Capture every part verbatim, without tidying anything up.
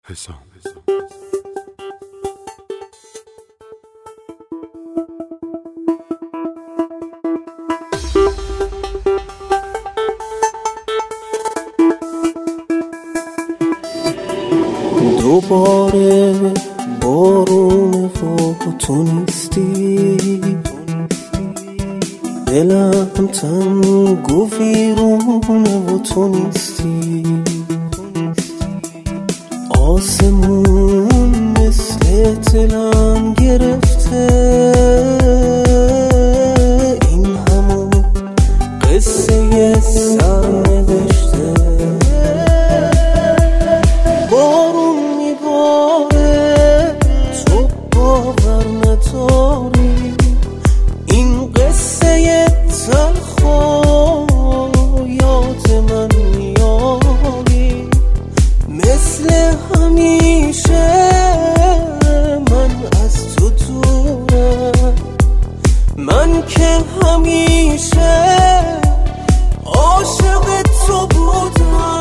حسام. دوباره بارون و تو نیستی، دلم تنگ و ویرونه و تو نیستی. آسمون مثل دلم گرفته، این همون قصه سرنوشته. بارون میباره تو باور نداری، این قصه تلخ و یاد من میاری. مثل همیشه من از تو دورم، من که همیشه عاشق تو بودم.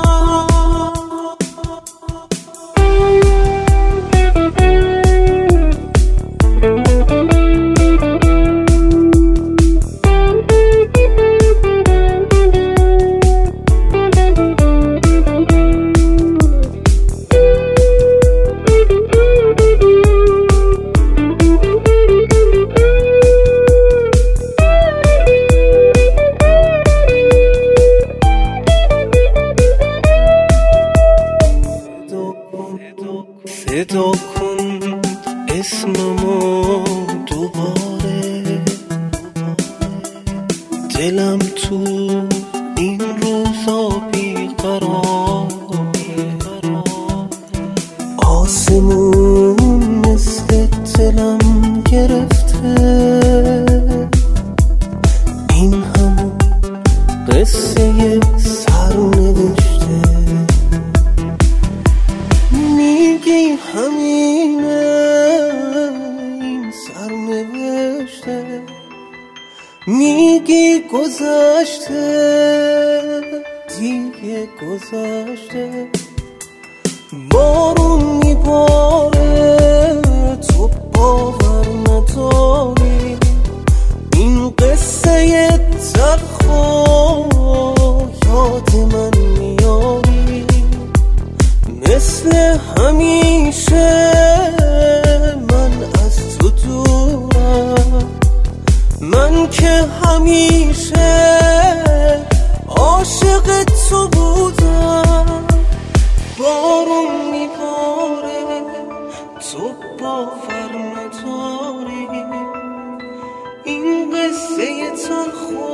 فدا کن اسممو دوباره، دلم تو این روزا بیقراره. آسمون مثل دلم گرفته، این همون قصه سرنوشته. میگی همینه این سرنوشته، میگی گذشته دیگه گذشته. بارون میباره تو باور نداری، این قصه تلخ و یاد من میاری. مثل همیشه من از تو دورم، من که همیشه عاشق تو بودم. بارون میباره تو باور نداری، این قصه تلخ